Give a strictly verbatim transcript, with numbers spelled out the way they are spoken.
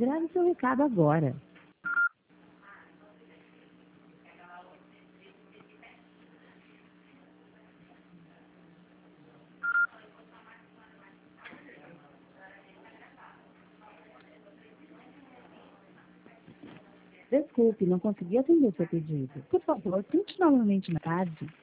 Grave seu recado agora. Desculpe, não consegui atender seu pedido. Por favor, tente novamente mais tarde.